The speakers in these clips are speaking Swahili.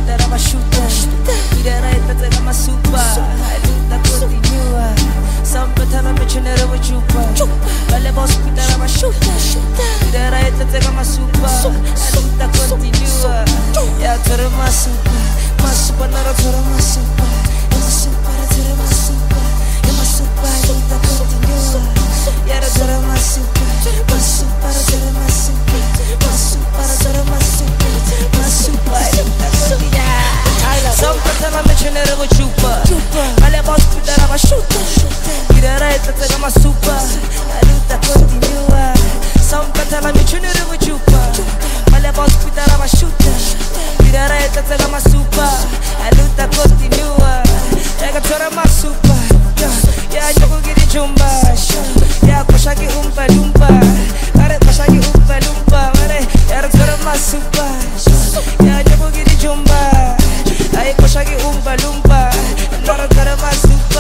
ospitare Masciuta, direi che te ma supa, aiuta continua, sempre te la mecenere wa chupa, vale ospitare Masciuta, direi che te ma supa, aiuta continua, ya tere masupa, masupa nara tere masupa, masupa tere masupa, masupa aiuta continua, ya tere masupa, masupa tere masupa, masupa tere masupa, masupa aiuta continua. Sempre te la mecenere wa chupa, vale ospitare Masciuta, direi che te ma supa, aiuta continua, sempre te la mecenere wa chupa, vale ospitare Masciuta, direi che te ma supa, aiuta continua, ya tere masupa, ya jogo gidi jumba, ya koshaki umpa lumpa, are koshaki umpa lumpa, are ya tere masupa, ya jogo gidi jumba. Ay koshagi umpa lumpa, nara tere masupa.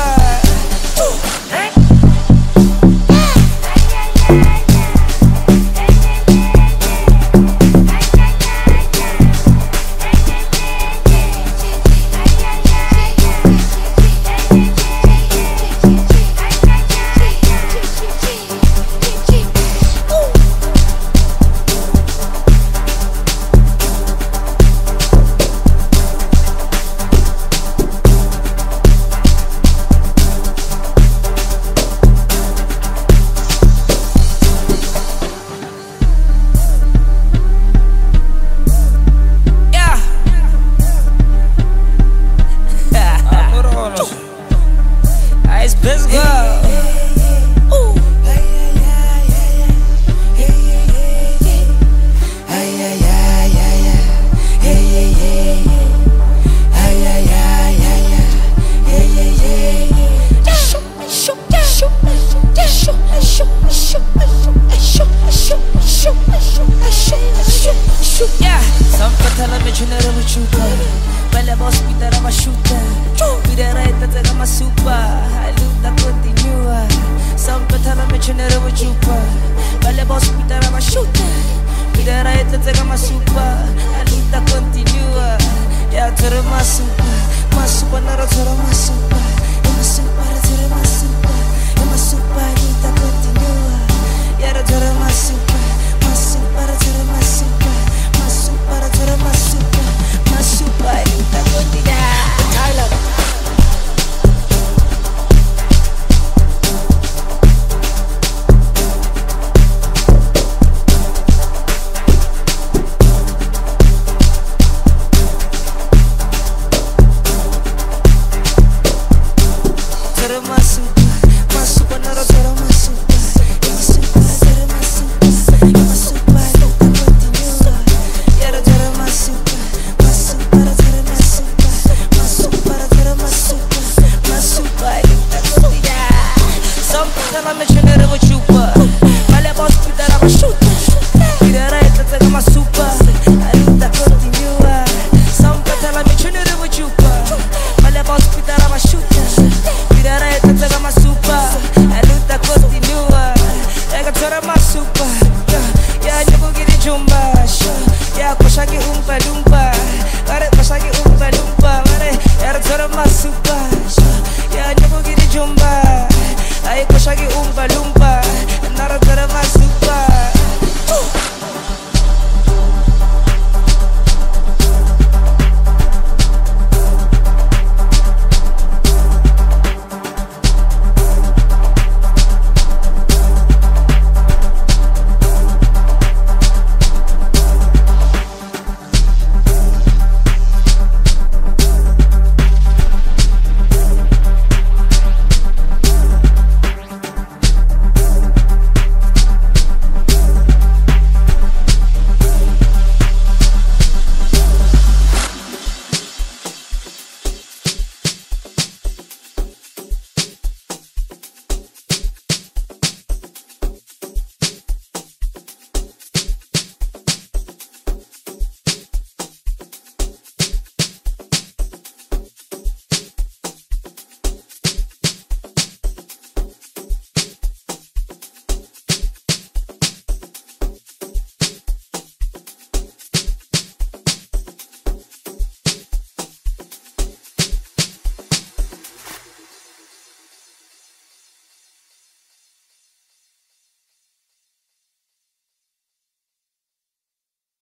Let's go. Sempre te la mecenere wa chupa, vale ospitare Masciuta, direi che te ma supa, aiuta continua, sempre te la mecenere wa chupa, vale ospitare Masciuta, direi che te ma supa, aiuta continua, ya tere masupa, masupa nara tere masupa.